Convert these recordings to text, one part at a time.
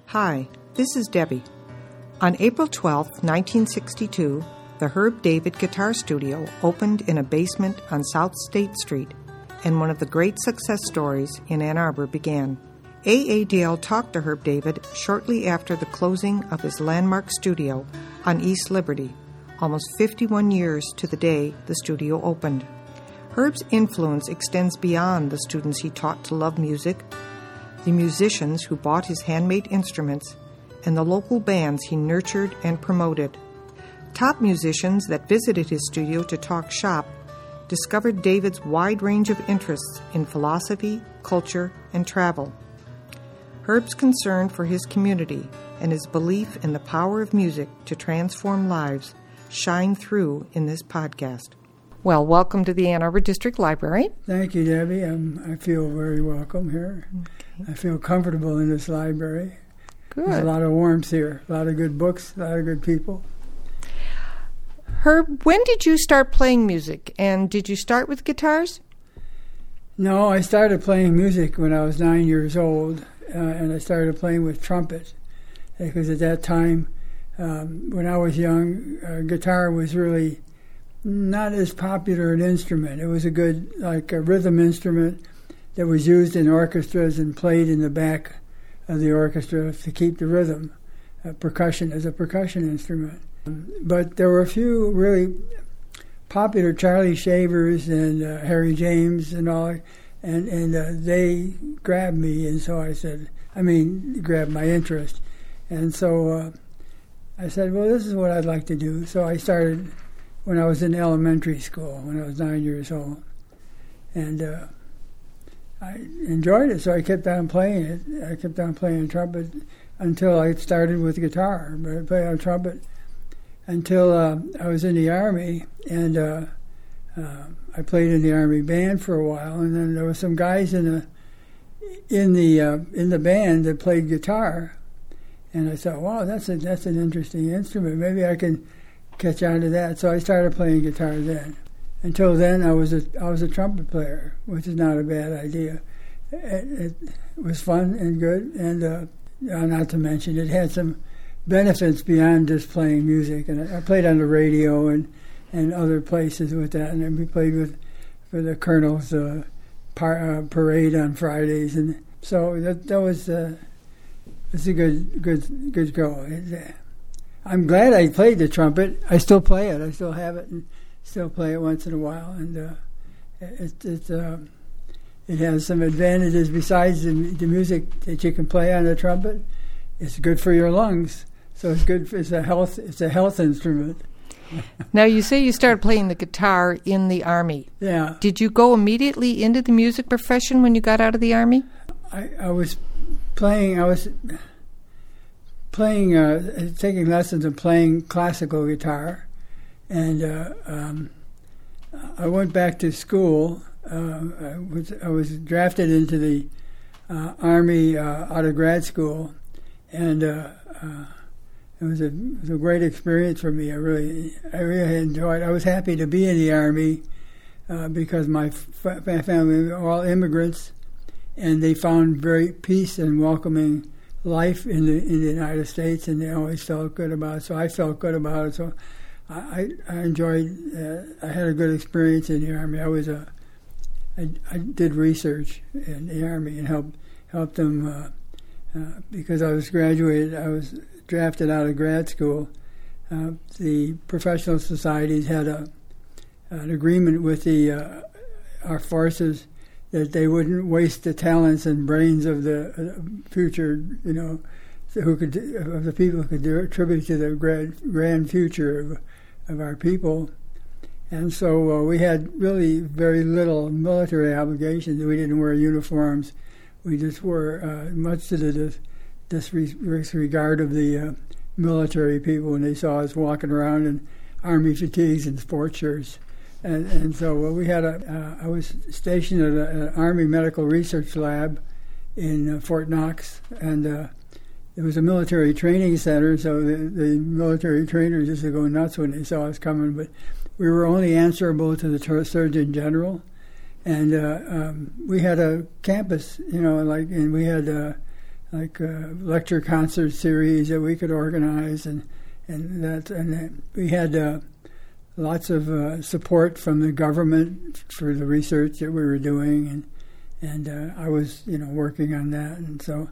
Hi, this is Debbie. On April 12, 1962, the Herb David Guitar Studio opened in a basement on South State Street, and one of the great success stories in Ann Arbor began. AADL talked to Herb David shortly after the closing of his landmark studio on East Liberty, almost 51 years to the day the studio opened. Herb's influence extends beyond the students he taught to love music, the musicians who bought his handmade instruments, and the local bands he nurtured and promoted. Top musicians that visited his studio to talk shop discovered David's wide range of interests in philosophy, culture, and travel. Herb's concern for his community and his belief in the power of music to transform lives shine through in this podcast. Well, welcome to the Ann Arbor District Library. Thank you, Debbie. I feel very welcome here. Okay. I feel comfortable in this library. Good. There's a lot of warmth here, a lot of good books, a lot of good people. Herb, when did you start playing music, and did you start with guitars? No, I started playing music when I was 9 years old, and I started playing with trumpet, because at that time, when I was young, guitar was really not as popular an instrument. It was a good, like a rhythm instrument that was used in orchestras and played in the back of the orchestra to keep the rhythm. Percussion as a percussion instrument. But there were a few really popular, Charlie Shavers and Harry James and all, and they grabbed me, and so grabbed my interest. And so I said, well, this is what I'd like to do. So I started when I was in elementary school, when I was 9 years old. And I enjoyed it, so I kept on playing it. I kept on playing trumpet until I started with guitar. But I played on trumpet until I was in the Army, and I played in the Army band for a while. And then there were some guys in the band that played guitar, and I thought, wow, that's an interesting instrument. Maybe I can catch on to that. So I started playing guitar then. Until then, I was a trumpet player, which is not a bad idea. It was fun and good, and not to mention it had some benefits beyond just playing music. And I played on the radio and other places with that, and then we played for the Colonel's parade on Fridays, and so that was it's a good go. I'm glad I played the trumpet. I still play it. I still have it and still play it once in a while. And it has some advantages besides the music that you can play on the trumpet. It's good for your lungs, so it's good. It's a health instrument. Now, you say you started playing the guitar in the Army. Yeah. Did you go immediately into the music profession when you got out of the Army? I was playing. Taking lessons of playing classical guitar, and I went back to school. I was drafted into the Army out of grad school, and it was a great experience for me. I really enjoyed it. I was happy to be in the Army because my family were all immigrants, and they found very peace and welcoming life in the United States, and they always felt good about it. So I felt good about it. So I enjoyed. I had a good experience in the Army. I did research in the Army and helped them because I was graduated. I was drafted out of grad school. The professional societies had an agreement with our forces that they wouldn't waste the talents and brains of the future, of the people who could attribute to the grand future of our people. And so we had really very little military obligations. We didn't wear uniforms. We just were much to the disregard of the military people when they saw us walking around in Army fatigues and sports shirts. And so we had I was stationed at an Army Medical Research Lab in Fort Knox, and it was a military training center, so the military trainers used to go nuts when they saw us coming, but we were only answerable to the Surgeon General, and we had a campus, and we had lecture concert series that we could organize, and we had lots of support from the government for the research that we were doing, and I was working on that, and so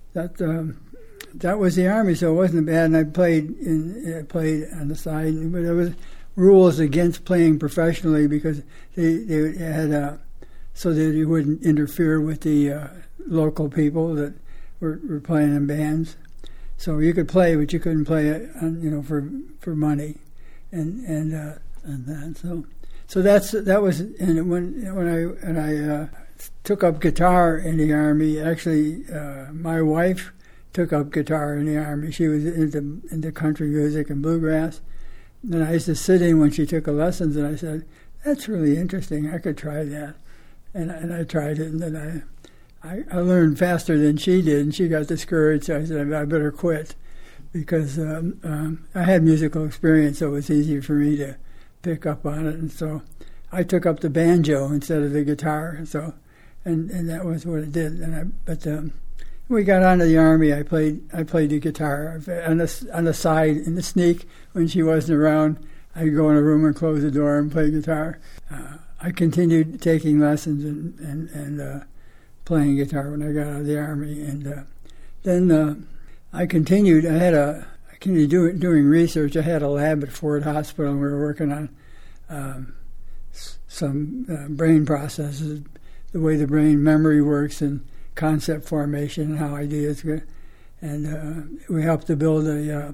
that was the Army. So it wasn't bad, and I played on the side, but there was rules against playing professionally because they had so that you wouldn't interfere with the local people that were playing in bands. So you could play, but you couldn't play for money, and that. So that was. And when I took up guitar in the Army, actually, my wife took up guitar in the Army. She was into country music and bluegrass, and I used to sit in when she took lessons, and I said, "That's really interesting. I could try that." And I tried it, and then I learned faster than she did, and she got discouraged. So I said, I better quit, because I had musical experience, so it was easier for me to pick up on it. And so I took up the banjo instead of the guitar. So, and that was what it did. But when we got onto the Army, I played the guitar on the side in the sneak when she wasn't around. I'd go in a room and close the door and play guitar. I continued taking lessons and playing guitar when I got out of the Army, and then I continued. I continued doing research. I had a lab at Ford Hospital, and we were working on some brain processes, the way the brain memory works, and concept formation, and how ideas go. And we helped to build the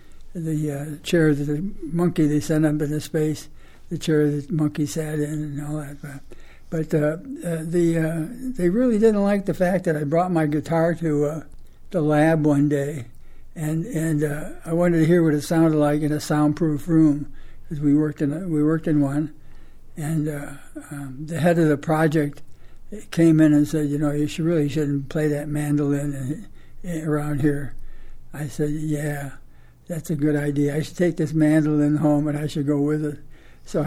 chair that the monkey they sent up into space. The chair that the monkey sat in and all that. But they really didn't like the fact that I brought my guitar to the lab one day, and I wanted to hear what it sounded like in a soundproof room, because we worked in one, and the head of the project came in and said, you really shouldn't play that mandolin around here. I said, yeah, that's a good idea. I should take this mandolin home, and I should go with it. So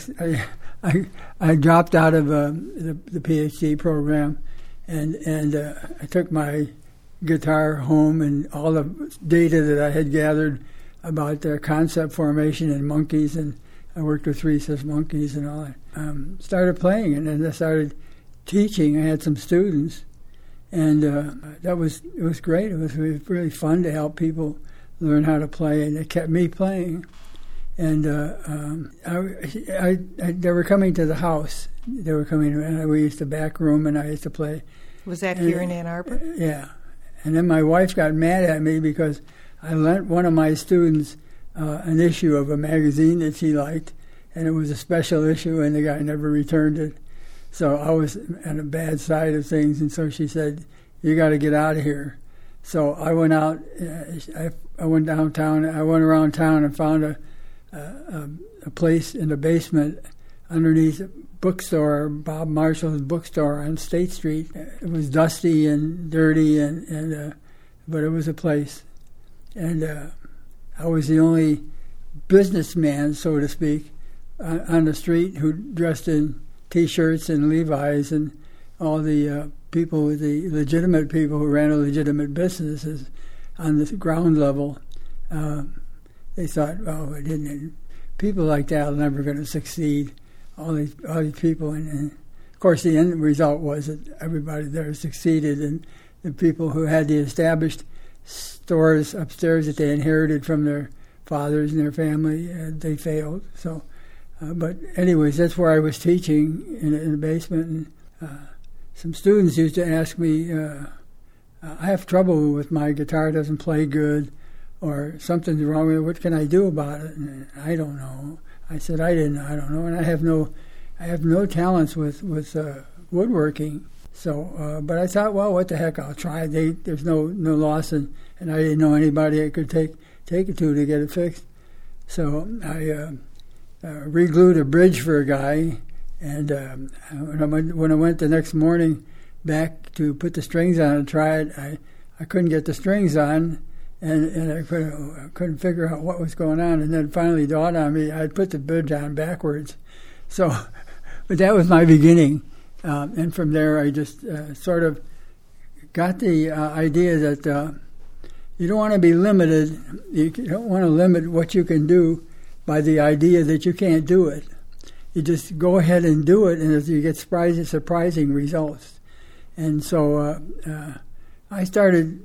I dropped out of the PhD program, and I took my guitar home and all the data that I had gathered about their concept formation in monkeys, and I worked with rhesus monkeys and all that. Started playing, and then I started teaching. I had some students, and it was great. It was really fun to help people learn how to play, and it kept me playing. And they were coming to the house. They were coming, and we used to back room, and I used to play. Was that here in Ann Arbor? Yeah. And then my wife got mad at me because I lent one of my students an issue of a magazine that she liked, and it was a special issue, and the guy never returned it. So I was on the bad side of things, and so she said, "You got to get out of here." So I went out. I went downtown. I went around town and found a place in the basement underneath a bookstore, Bob Marshall's bookstore on State Street. It was dusty and dirty, but it was a place. And I was the only businessman, so to speak, on the street who dressed in T-shirts and Levi's, and all the the legitimate people who ran a legitimate businesses on the ground level. They thought, people like that are never going to succeed. All these people, and of course, the end result was that everybody there succeeded, and the people who had the established stores upstairs that they inherited from their fathers and their family, they failed. So, but anyways, that's where I was teaching in the basement, and some students used to ask me, "I have trouble with my guitar; doesn't play good." Or something's wrong with it. What can I do about it? And I don't know. I said I don't know, and I have no talents with woodworking. So, but I thought, well, what the heck? I'll try. There's no loss, and I didn't know anybody I could take it to get it fixed. So I re-glued a bridge for a guy, and when I went the next morning back to put the strings on and try it, I couldn't get the strings on. And I couldn't figure out what was going on. And then finally dawned on me, I'd put the bridge on backwards. So, but that was my beginning. And from there, I just sort of got the idea that you don't want to be limited. You don't want to limit what you can do by the idea that you can't do it. You just go ahead and do it, and you get surprising results. And so I started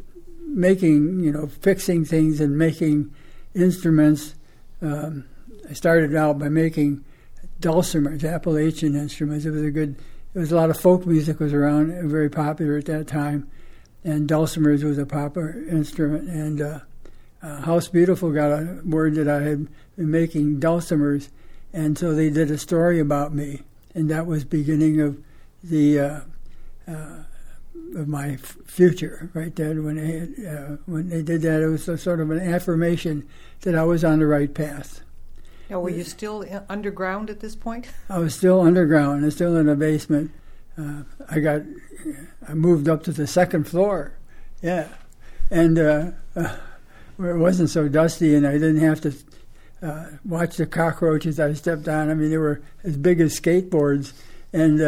fixing things and making instruments. I started out by making dulcimers, Appalachian instruments. It was a lot of folk music was around, very popular at that time, and dulcimers was a popular instrument. And House Beautiful got a word that I had been making dulcimers, and so they did a story about me, and that was beginning of the of my future right there. When they did that, it was a sort of an affirmation that I was on the right path. Now, were you still underground at this point? I was still underground. I was still in a basement. I moved up to the second floor, yeah, and where it wasn't so dusty, and I didn't have to watch the cockroaches I stepped on. I mean, they were as big as skateboards, and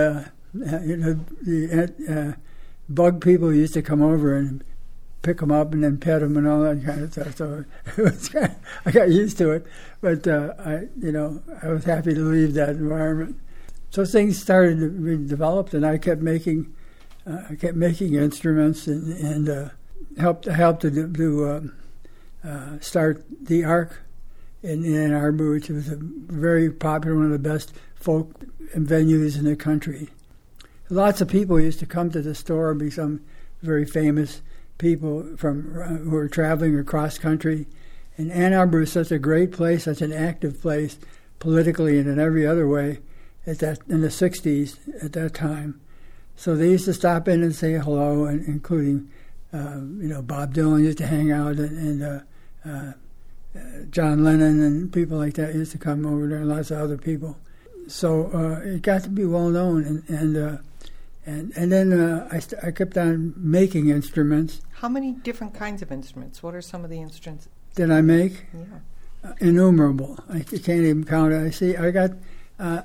the bug people used to come over and pick them up and then pet them and all that kind of stuff. So I got used to it, but I was happy to leave that environment. So things started to be developed, and I kept making instruments and helped to start the Ark in Ann Arbor, which was a very popular, one of the best folk venues in the country. Lots of people used to come to the store, become very famous people who were traveling across country. And Ann Arbor is such a great place, such an active place, politically and in every other way, in the 60s at that time. So they used to stop in and say hello, and including, Bob Dylan used to hang out, and John Lennon and people like that used to come over there, and lots of other people. So it got to be well known, and then I kept on making instruments. How many different kinds of instruments? What are some of the instruments that I make? Yeah. Innumerable. I can't even count it. I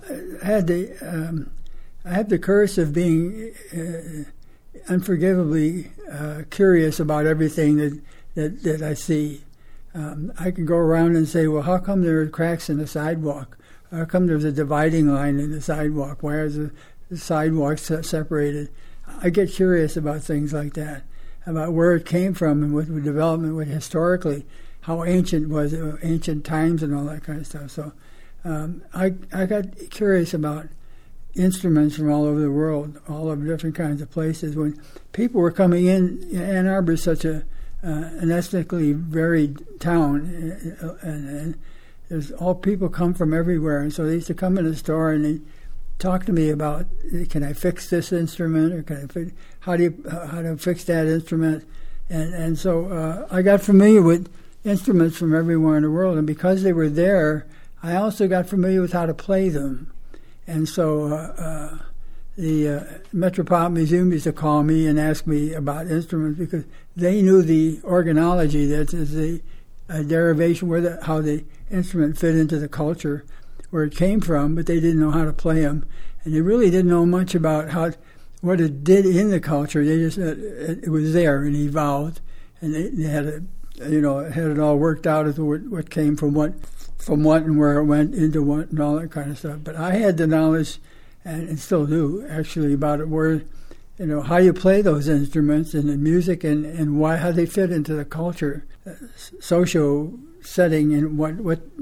have the curse of being unforgivably curious about everything that I see. I can go around and say, well, how come there are cracks in the sidewalk? How come there's a dividing line in the sidewalk? Why is the sidewalk separated? I get curious about things like that, about where it came from and what the development was historically, how ancient was it, ancient times and all that kind of stuff. So I got curious about instruments from all over the world, all over different kinds of places. When people were coming in, Ann Arbor is such an ethnically varied town, and there's all people come from everywhere, and so they used to come in the store and they talk to me about, can I fix this instrument, or how to fix that instrument, and so I got familiar with instruments from everywhere in the world, and because they were there, I also got familiar with how to play them. And so the Metropolitan Museum used to call me and ask me about instruments because they knew the organology, that is the derivation, how the instrument fit into the culture, where it came from, but they didn't know how to play them. And they really didn't know much about what it did in the culture. They just it was there and evolved, and they had had it all worked out as what came from what and where it went into what and all that kind of stuff. But I had the knowledge, and still do, actually, about it, where, how you play those instruments and the music and how they fit into the culture, social setting, and what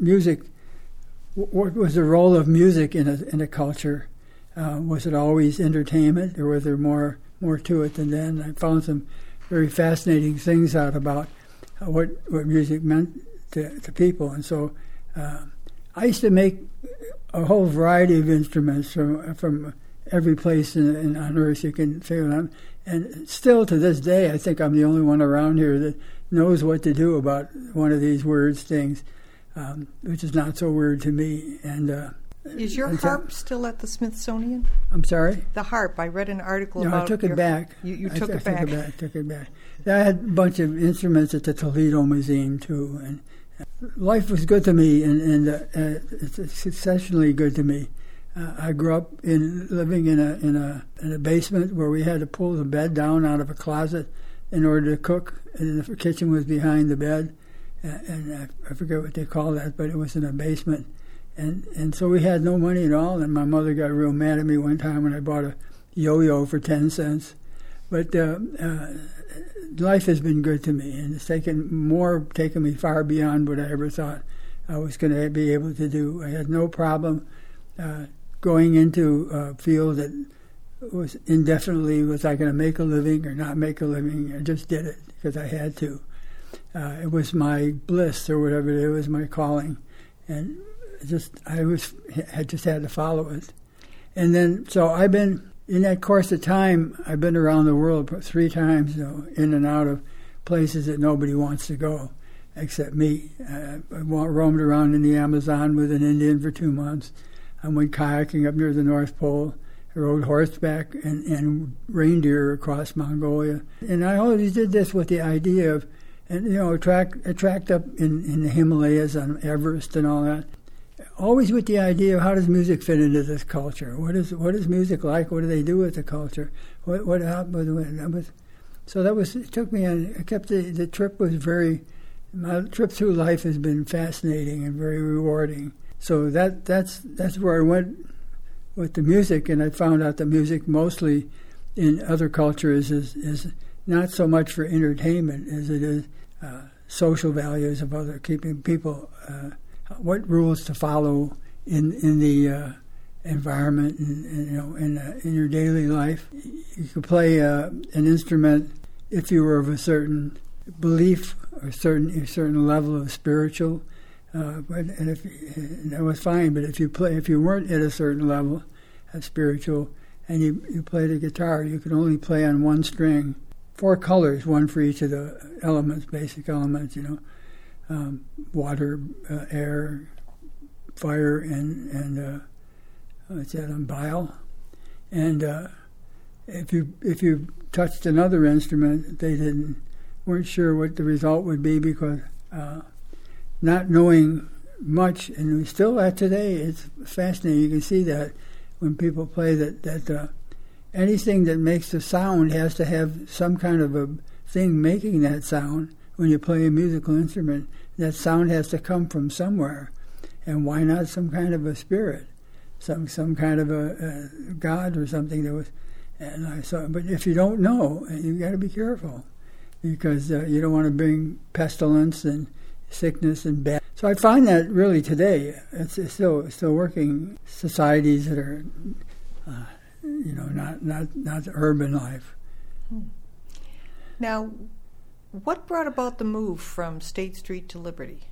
was the role of music in a culture. Was it always entertainment, or was there more to it than that? I found some very fascinating things out about what music meant to people, and so I used to make a whole variety of instruments from every place on earth you can figure out. And still to this day, I think I'm the only one around here that knows what to do about one of these weird things, which is not so weird to me. And is your harp still at the Smithsonian? I'm sorry? The harp. I read an article about... No, I took it back. You took it back? I took it back. I had a bunch of instruments at the Toledo Museum, too. And life was good to me, and it's exceptionally good to me. I grew up living in a basement where we had to pull the bed down out of a closet in order to cook, and the kitchen was behind the bed, and I forget what they call that, but it was in a basement, and so we had no money at all, and my mother got real mad at me one time when I bought a yo-yo for 10 cents, but life has been good to me, and it's taken me far beyond what I ever thought I was going to be able to do. I had no problem going into a field that was indefinitely, was I going to make a living or not make a living? I just did it because I had to. It was my bliss or whatever it was, my calling, and I just had to follow it. And then, so I've been, in that course of time, I've been around the world 3 times, in and out of places that nobody wants to go except me. I roamed around in the Amazon with an Indian for 2 months. I went kayaking up near the North Pole. I rode horseback and reindeer across Mongolia. And I always did this with the idea of, tracked up in the Himalayas on Everest and all that. Always with the idea of how does music fit into this culture? What is music like? What do they do with the culture? It took me on. The trip was my trip through life has been fascinating and very rewarding. So that's where I went with the music, and I found out that music mostly in other cultures is not so much for entertainment as it is social values of keeping people, what rules to follow in the environment and in your daily life. You could play an instrument if you were of a certain belief or a certain level of spiritual. That was fine. But if you weren't at a certain level of spiritual, and you played a guitar, you could only play on one string, 4 colors, one for each of the elements, basic elements. Water, air, fire, and bile. And if you touched another instrument, they weren't sure what the result would be because. Not knowing much, and we still are today, it's fascinating. You can see that when people play that anything that makes a sound has to have some kind of a thing making that sound. When you play a musical instrument, that sound has to come from somewhere, and why not some kind of a spirit, some kind of a God or something that was. And I saw, but if you don't know, you got to be careful because you don't want to bring pestilence and sickness and bad. So I find that really today it's still working societies that are not urban life. Now, what brought about the move from State Street to Liberty?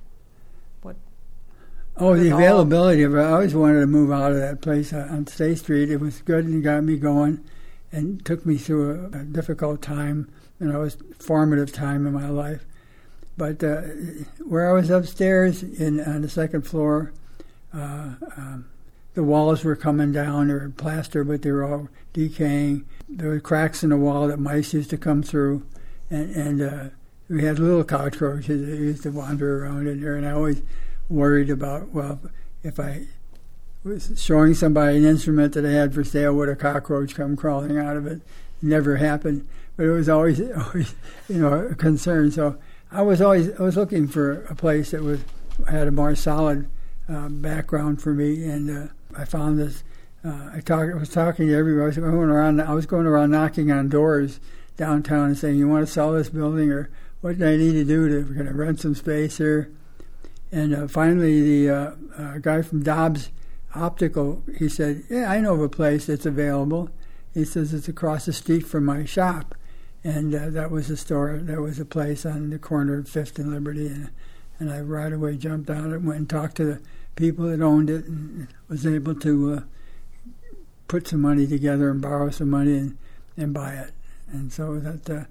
The availability of it. I always wanted to move out of that place on State Street. It was good and got me going and took me through a difficult time, and it was a formative time in my life. But where I was upstairs on the second floor, the walls were coming down. They were plaster, but they were all decaying. There were cracks in the wall that mice used to come through, and we had little cockroaches that used to wander around in there. And I always worried about, if I was showing somebody an instrument that I had for sale, would a cockroach come crawling out of it? It never happened, but it was always a concern. So I was looking for a place that had a more solid background for me, and I found this. I was talking to everybody. I was going around knocking on doors downtown and saying, "You want to sell this building, or what do I need to do we're going to rent some space here?" And finally, the guy from Dobbs Optical, he said, "Yeah, I know of a place that's available." He says it's across the street from my shop. And that was a store, that was a place on the corner of 5th and Liberty. And I right away jumped on it and went and talked to the people that owned it and was able to put some money together and borrow some money and buy it. And so and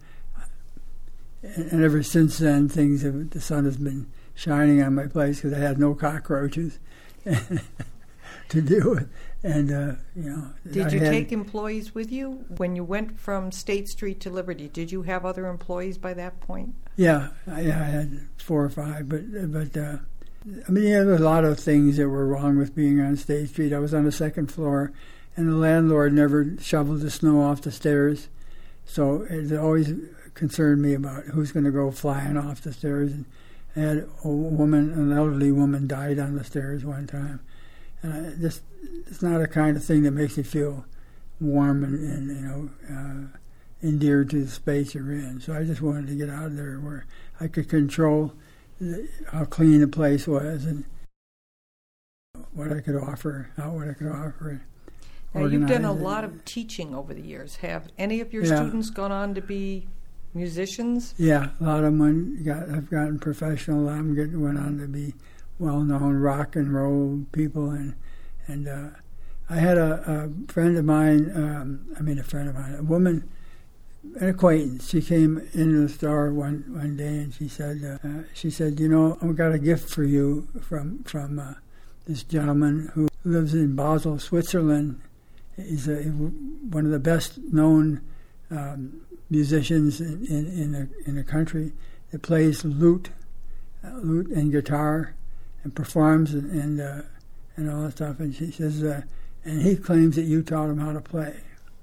ever since then, the sun has been shining on my place because I had no cockroaches to deal with. And, Did you take employees with you? When you went from State Street to Liberty, did you have other employees by that point? Yeah, I had 4 or 5, but I mean, there were a lot of things that were wrong with being on State Street. I was on the second floor, and the landlord never shoveled the snow off the stairs. So it always concerned me about who's going to go flying off the stairs. And I had an elderly woman died on the stairs one time. And it's not a kind of thing that makes you feel warm and endeared to the space you're in. So I just wanted to get out of there where I could control how clean the place was and what I could offer. Now, you've done a lot of teaching over the years. Have any of your students gone on to be musicians? Yeah, a lot of them have gotten professional. A lot of them went on to be well-known rock and roll people. And I had a friend of mine, a woman, an acquaintance. She came into the store one day and she said, I've got a gift for you from this gentleman who lives in Basel, Switzerland. He's one of the best-known musicians in the country that plays lute and guitar and performs and all that stuff. And she says, and he claims that you taught him how to play.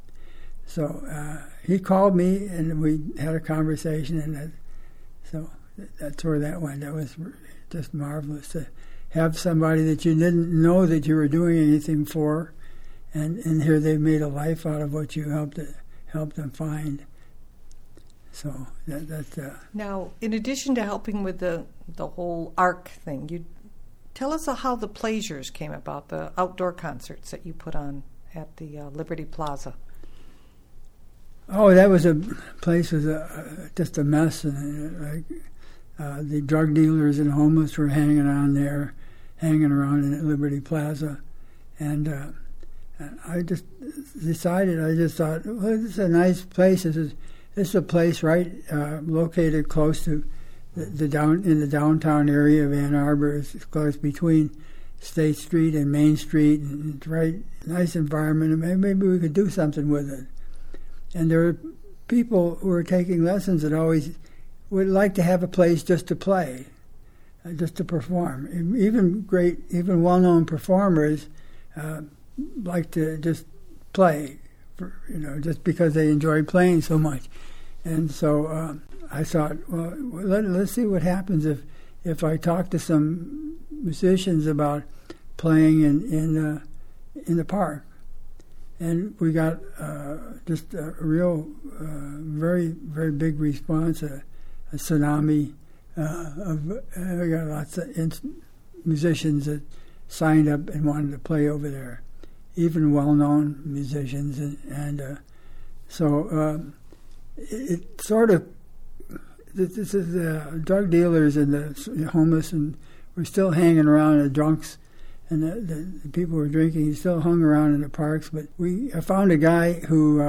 So he called me and we had a conversation, and so that's where that went. That was just marvelous to have somebody that you didn't know that you were doing anything for, and here they made a life out of what you helped them find. So that's Now, in addition to helping with the whole ARC thing, you tell us how the Pleasures came about, the outdoor concerts that you put on at the Liberty Plaza. Oh, that was place was just a mess, and the drug dealers and homeless were hanging around in at Liberty Plaza, and I just thought, well, this is a nice place. This is a place located close to in the downtown area of Ann Arbor. It's close between State Street and Main Street, and it's right, nice environment, and maybe we could do something with it. And there are people who are taking lessons that always would like to have a place just to play, just to perform. Even well-known performers like to just play, just because they enjoy playing so much. And so I thought, well, let's see what happens if I talk to some musicians about playing in the park. And we got just a real, very, very big response, a tsunami we got lots of musicians that signed up and wanted to play over there, even well-known musicians. So it sort of, this is the drug dealers and the homeless, and we're still hanging around, the drunks, and the people who were drinking still hung around in the parks. But I found a guy who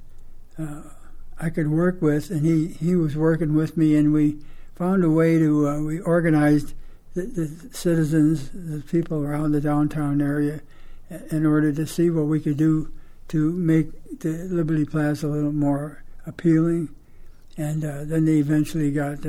I could work with, and he was working with me, and we found a way to, we organized the citizens, the people around the downtown area, in order to see what we could do to make the Liberty Plaza a little more appealing. And then they eventually got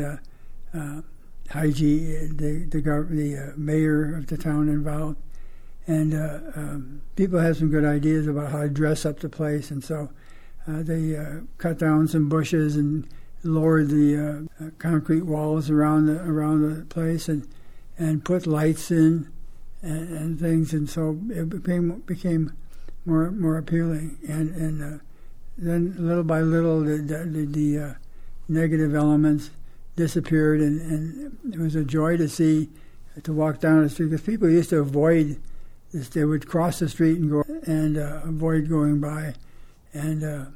Hygie, the mayor of the town, involved. And people had some good ideas about how to dress up the place. And so they cut down some bushes and lowered the concrete walls around the place and put lights in and things. And so it became more appealing. And then little by little the negative elements disappeared, and it was a joy to walk down the street, because people used to avoid this. They would cross the street and go and avoid going by, and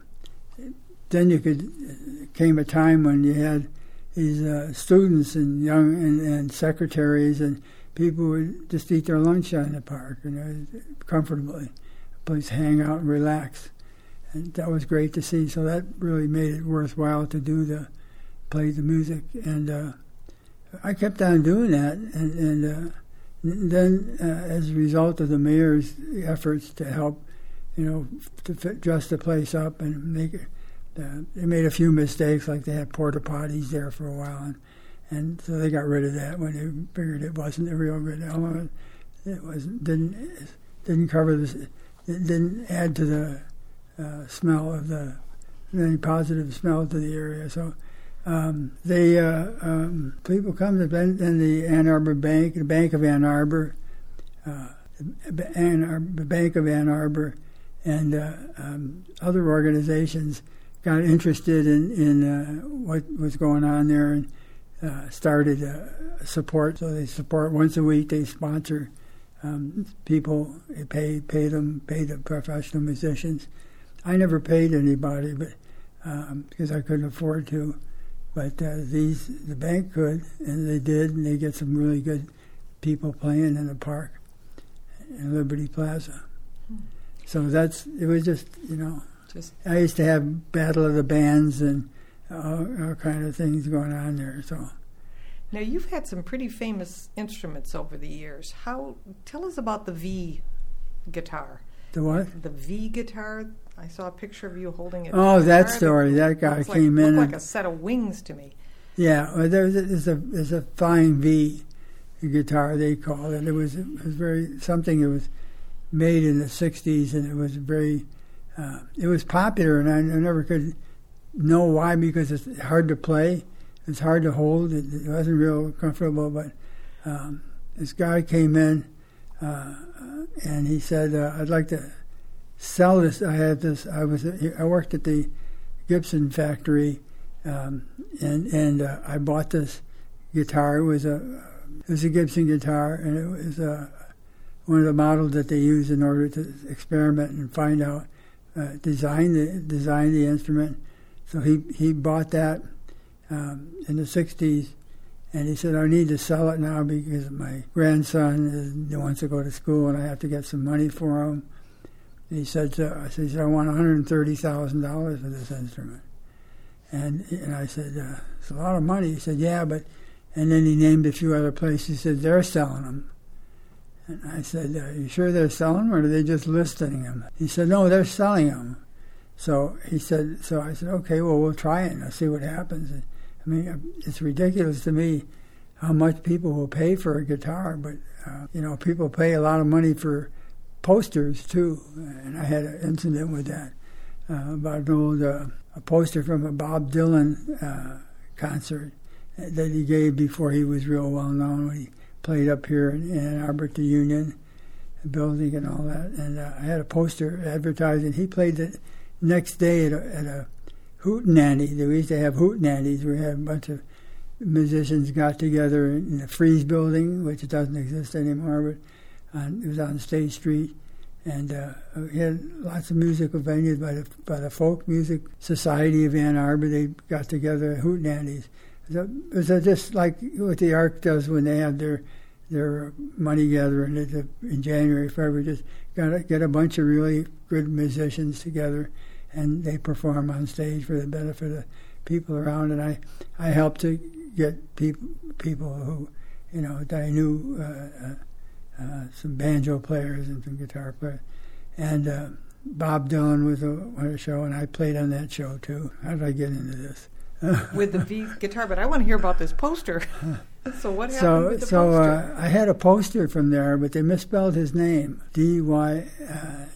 then came a time when you had these students and young and secretaries, and people would just eat their lunch on the park, comfortably, a place to hang out and relax. And that was great to see. So that really made it worthwhile to play the music. And I kept on doing that. And then as a result of the mayor's efforts to help, to dress the place up and make it, they made a few mistakes, like they had porta potties there for a while. And so they got rid of that when they figured it wasn't a real good element. It didn't cover this. It didn't add to the smell of any positive smell to the area. So people come to the Ann Arbor Bank, the Bank of Ann Arbor, the Bank of Ann Arbor, and other organizations got interested in what was going on there and started support. So they support once a week. They sponsor people. They pay the professional musicians. I never paid anybody, but because I couldn't afford to. But the bank could, and they did, and they get some really good people playing in the park in Liberty Plaza. So it was just, I used to have Battle of the Bands and all kind of things going on there. So now you've had some pretty famous instruments over the years. Tell us about the V guitar. The what? The V guitar. I saw a picture of you holding it. Oh, that story. That guy came in. It looked like a set of wings to me. Yeah, well, there's a Flying V guitar, they call it. It was very something that was made in the 60s, and it was very it was popular, and I never could know why, because it's hard to play, it's hard to hold, it wasn't real comfortable. But this guy came in and he said, I'd like to sell this. I worked at the Gibson factory, and I bought this guitar. It was a Gibson guitar, and it was one of the models that they use in order to experiment and find out, design the instrument. So he bought that in the 60s, and he said, I need to sell it now because my grandson wants to go to school, and I have to get some money for him. And he said, I want $130,000 for this instrument. And I said, it's a lot of money. He said, yeah, but... And then he named a few other places. He said, they're selling them. And I said, are you sure they're selling them, or are they just listing them? He said, no, they're selling them. So I said, okay, well, we'll try it and I'll see what happens. I mean, it's ridiculous to me how much people will pay for a guitar, but, people pay a lot of money for posters, too. And I had an incident with that, about an old a poster from a Bob Dylan concert that he gave before he was real well known, when he played up here in Ann Arbor at the Union building and all that. And I had a poster advertising. He played the next day at a hootenanny. We used to have hootenannies. We had a bunch of musicians got together in the Freeze building, which doesn't exist anymore, but it was on State Street. And we had lots of musical venues by the Folk Music Society of Ann Arbor. They got together at hootenannies. It was just like what the Ark does when they have their money gathering in January, February. Just get a bunch of really good musicians together, and they perform on stage for the benefit of people around. And I helped to get people who, that I knew, some banjo players and some guitar players. And Bob Dylan was on a show, and I played on that show too. How did I get into this? With the V guitar, but I want to hear about this poster. So what happened with the poster? I had a poster from there, but they misspelled his name, Dilon.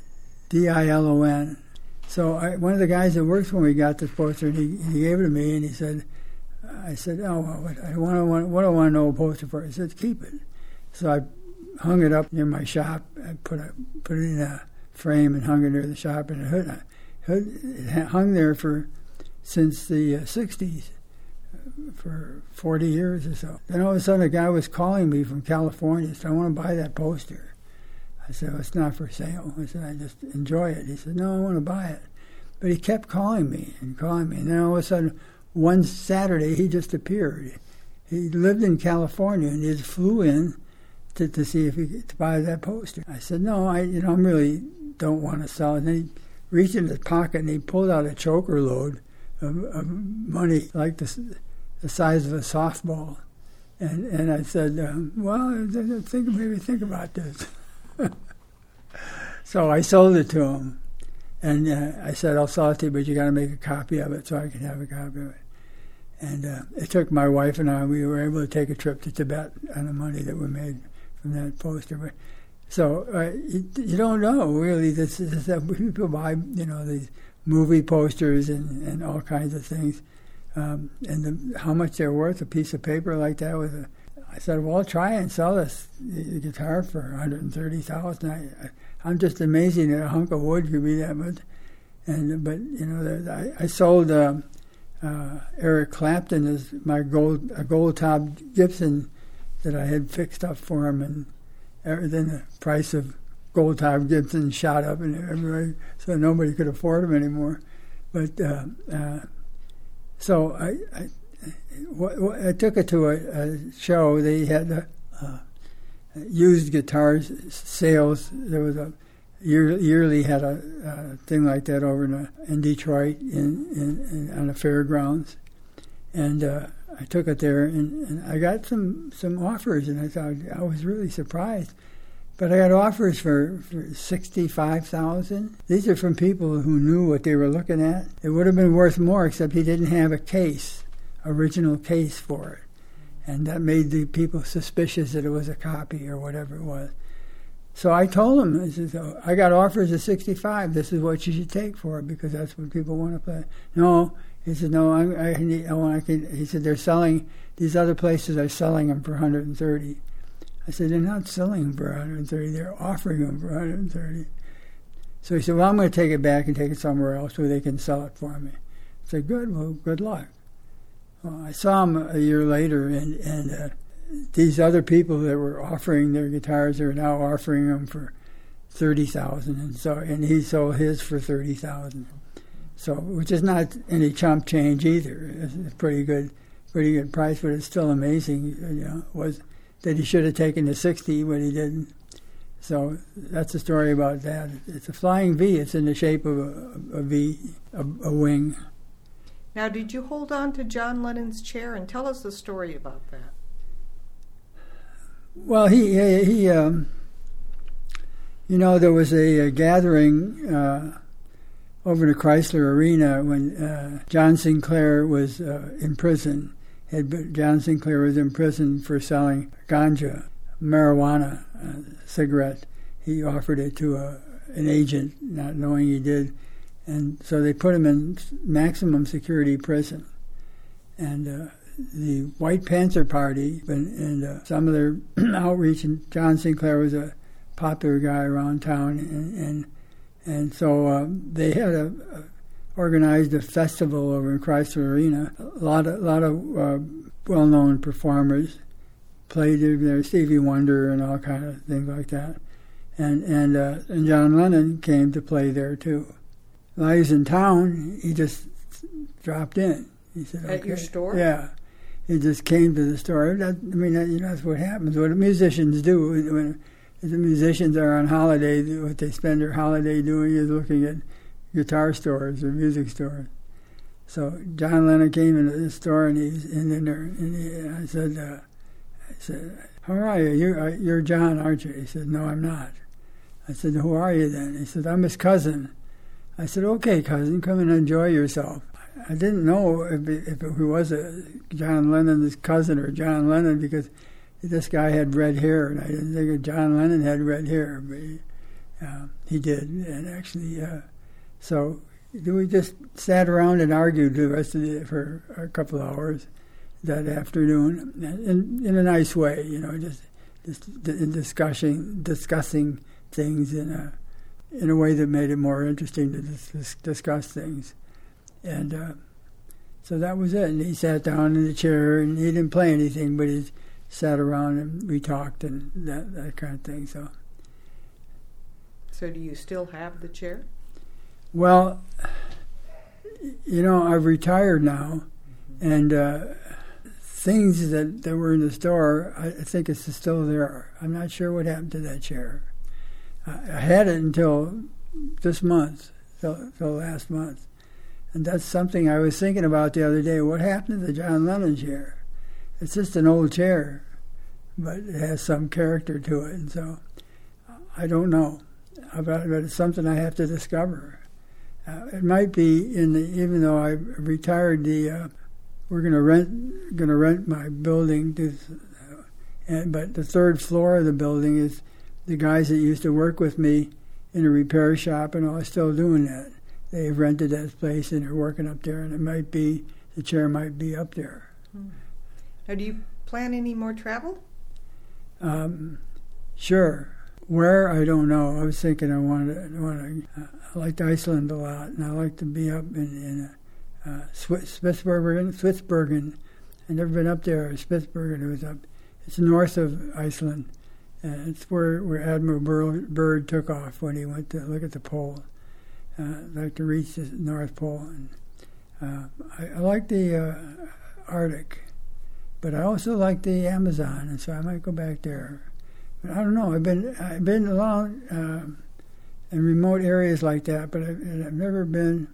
So one of the guys that works for me got this poster, and he gave it to me, and he said, I said, oh, well, what do I want to know a poster for? He said, keep it. So I hung it up near my shop. I put it in a frame and hung it near the shop, and it hung there since the 60s, for 40 years or so. Then all of a sudden a guy was calling me from California. He said, I want to buy that poster. I said, well, it's not for sale. I said, I just enjoy it. He said, no, I want to buy it. But he kept calling me. And then all of a sudden, one Saturday, he just appeared. He lived in California, and he just flew in to see if he could buy that poster. I said, no, I really don't want to sell it. And then he reached in his pocket, and he pulled out a choker load of money, like the size of a softball, and I said, well, think about this. So I sold it to him, and I said, I'll sell it to you, but you got to make a copy of it so I can have a copy of it. And it took my wife and I, we were able to take a trip to Tibet on the money that we made from that poster. But, so you don't know, really. This is that people buy, these movie posters and all kinds of things. And how much they're worth, a piece of paper like that with I said, well, I'll try and sell this guitar for $130,000. I'm just amazing that a hunk of wood could be that much. But I sold Eric Clapton my gold top Gibson that I had fixed up for him, and then the price of gold top Gibson shot up, and everybody, so nobody could afford them anymore. But so I took it to a show. They had used guitar sales. There was a yearly had a thing like that over in Detroit on the fairgrounds, and I took it there, and I got some offers, and I thought I was really surprised. But I got offers for $65,000. These are from people who knew what they were looking at. It would have been worth more, except he didn't have a original case for it, and that made the people suspicious that it was a copy or whatever it was. So I told him, I said, I got offers of $65. This is what you should take for it, because that's what people want to play. No, he said, no, he said, they're selling, these other places are selling them for $130. I said, they're not selling them for $130. They're offering them for $130. So he said, well, I'm going to take it back and take it somewhere else where they can sell it for me. I said, good, well, good luck. Well, I saw him a year later, and these other people that were offering their guitars are now offering them for $30,000, and he sold his for $30,000. So, which is not any chump change either. It's a pretty good price, but it's still amazing. Was that he should have taken the $60, but he didn't. So that's the story about that. It's a flying V. It's in the shape of a V, a wing. Now, did you hold on to John Lennon's chair, and tell us the story about that? Well, he there was a gathering over in the Chrysler Arena when John Sinclair was in prison. John Sinclair was in prison for selling ganja, marijuana, cigarette. He offered it to an agent, not knowing he did. And so they put him in maximum security prison. And the White Panther Party and some of their outreach, and John Sinclair was a popular guy around town, and so they had organized a festival over in Chrysler Arena. A lot of well-known performers played there, Stevie Wonder and all kind of things like that, and John Lennon came to play there too. While he was in town, he just dropped in. He said, "At your store?" Yeah. He just came to the store. That's what happens. What musicians do when the musicians are on holiday, what they spend their holiday doing is looking at guitar stores or music stores. So John Lennon came into the store, and he's in there, and I said, "How are you? You're John, aren't you?" He said, "No, I'm not." I said, "Who are you then?" He said, "I'm his cousin." I said, "Okay, cousin, come and enjoy yourself." I didn't know if it was John Lennon's cousin or John Lennon, because this guy had red hair, and I didn't think that John Lennon had red hair, but he did. And actually, so we just sat around and argued the rest of the for a couple of hours that afternoon, in a nice way, just discussing things in a way that made it more interesting to discuss things. And so that was it. And he sat down in the chair, and he didn't play anything, but he sat around and we talked and that kind of thing. So do you still have the chair? Well, I've retired now, and things that were in the store, I think it's still there. I'm not sure what happened to that chair. I had it until this month, till last month. And that's something I was thinking about the other day. What happened to the John Lennon chair? It's just an old chair, but it has some character to it. And so I don't know. But it's something I have to discover. It might be even though I retired the we're going to rent my building, but the third floor of the building is the guys that used to work with me in a repair shop, and are still doing that. They've rented that place and they're working up there, and the chair might be up there. Now, do you plan any more travel? Sure. Where, I don't know. I was thinking I liked Iceland a lot, and I like to be up in Spitsbergen. I've never been up there. Spitsbergen, it's north of Iceland. It's where Admiral Byrd took off when he went to look at the pole. I'd like to reach the North Pole. And I like the Arctic, but I also like the Amazon, and so I might go back there. But I don't know. I've been along in remote areas like that, but I've never been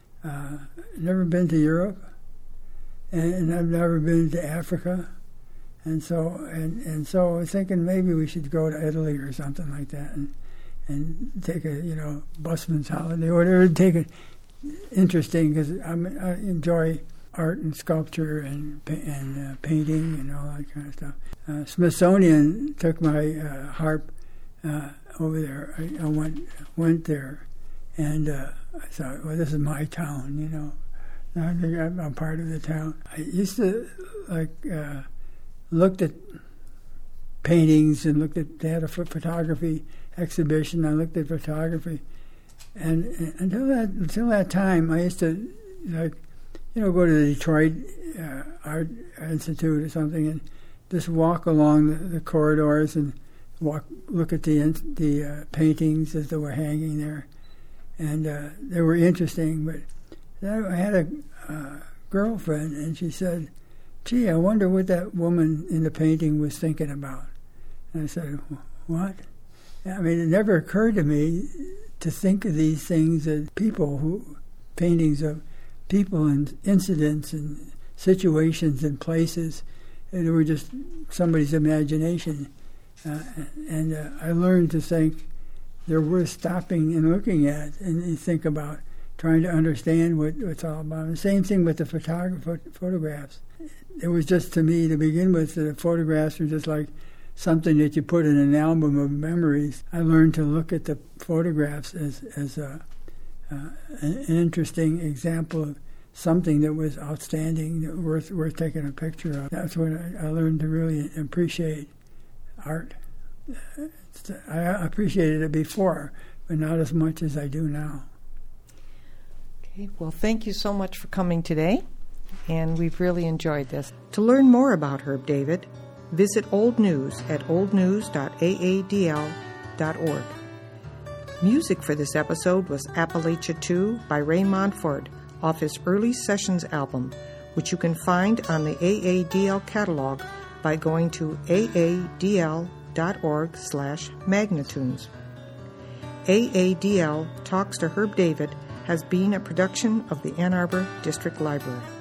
to Europe, and I've never been to Africa. And so I was thinking maybe we should go to Italy or something like that, and take a busman's holiday or whatever. Take it interesting, because I enjoy art and sculpture and painting and all that kind of stuff. Smithsonian took my harp over there. I went there, and I thought, well, this is my town, I think I'm part of the town. I used to looked at paintings and they had a photography exhibition. I looked at photography, and until that time, I used to go to the Detroit Art Institute or something, and just walk along the corridors and look at the paintings as they were hanging there, and they were interesting. But I had a girlfriend, and she said, "Gee, I wonder what that woman in the painting was thinking about." And I said, "What?" I mean, it never occurred to me to think of these things as paintings of people and incidents and situations and places. And they were just somebody's imagination. And I learned to think they're worth stopping and looking at, and you think about trying to understand what it's all about. And the same thing with the photographs. It was just, to me, to begin with, the photographs were just like something that you put in an album of memories. I learned to look at the photographs as an interesting example of something that was outstanding, that worth taking a picture of. That's when I learned to really appreciate art. I appreciated it before, but not as much as I do now. Okay, well, thank you so much for coming today, and we've really enjoyed this. To learn more about Herb David, visit Old News at oldnews.aadl.org. Music for this episode was Appalachia 2 by Ray Montford off his Early Sessions album, which you can find on the AADL catalog by going to aadl.org/Magnatunes. AADL Talks to Herb David has been a production of the Ann Arbor District Library.